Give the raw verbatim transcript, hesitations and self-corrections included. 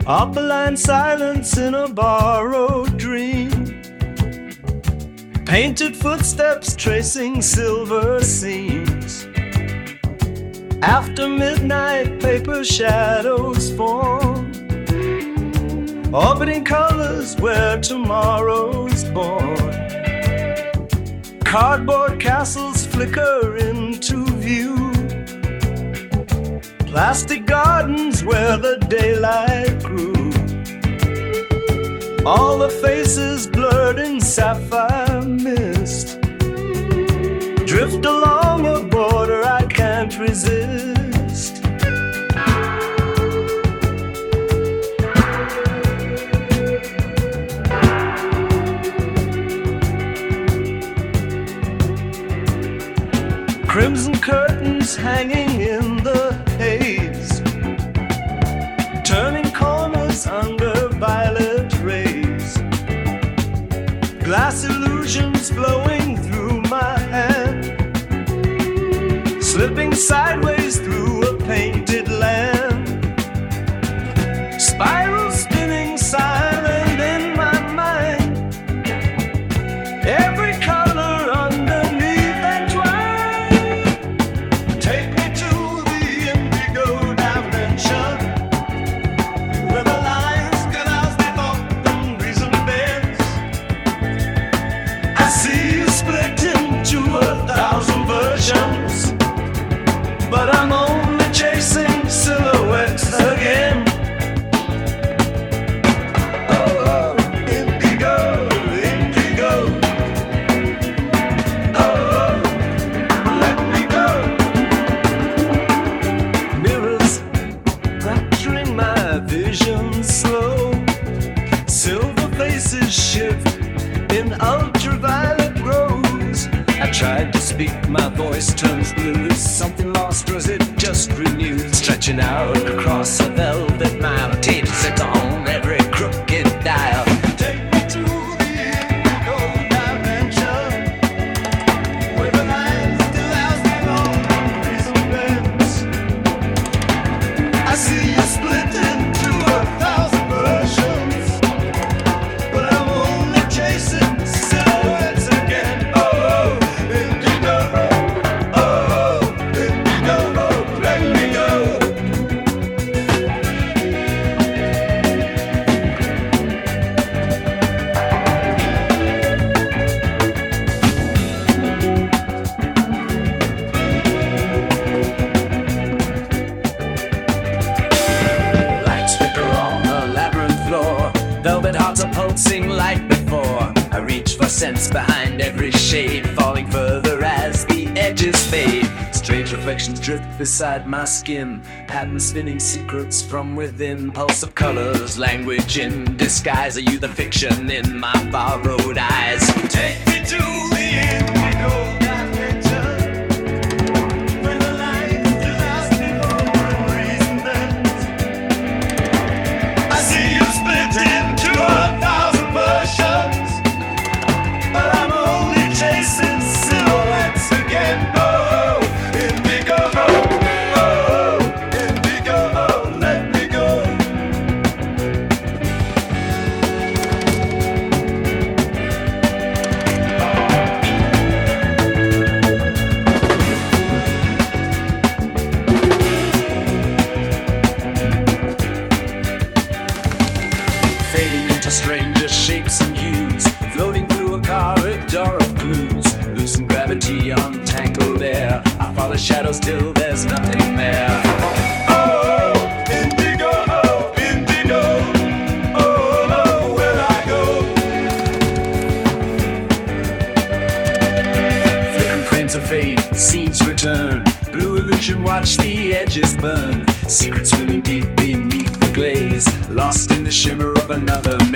Opaline silence in a borrowed dream. Painted footsteps tracing silver seams. After midnight, paper shadows form, orbiting colors where tomorrow's born. Cardboard castles flicker into view. Plastic gardens where the daylight grew. All the faces blurred in sapphire mist. Drift along a border I can't resist. Crimson curtains hanging in the haze, turning corners under violet rays. Glass illusions flowing through my hand, slipping sideways through a painted land. Spiral spinning silent in my mind, every color underneath entwined. Take me to the indigo dimension, where the lines canals before them reason bends. I see you split into a thousand versions, but I'm only chasing silhouettes again. Oh, indigo, indigo. Oh, let me go. Mirrors capturing my vision slow. Silver faces shift in ultraviolet rose. I tried to speak, my voice turns blue. Is something lost or is it just renewed? Stretching out across a velvet mile, tapes set on every crooked dial. Take me to the indigo dimension, where the lines still has me on reason bends. I see you split into a thousand versions, but I'm only chasing silhouettes again. Oh, indigo, oh, indigo, let me go. Lights flicker on the labyrinth floor, velvet hearts are pulsing like before. I reach for scents behind every shade, falling further as the edges fade. Strange reflections drift beside my skin, patterns spinning secrets from within. Pulse of colors, language in disguise. Are you the fiction in my borrowed eyes? Take me to the indigo dimension, where the lines still ask me for reason bends. I see you split into a thousand versions, but I'm only chasing silhouettes again. Oh, indigo, oh, indigo, let me go. Fading into stranger shapes and hues, floating through a corridor of clues. Loosen gravity, untangled air. I follow shadows till there's nothing there. Oh, indigo, oh, indigo. Oh, oh, where I go. Flickering frames of fade, scenes return. Blue illusion, watch the edges burn. Secrets swimming deep beneath the glaze, lost in the shimmer of another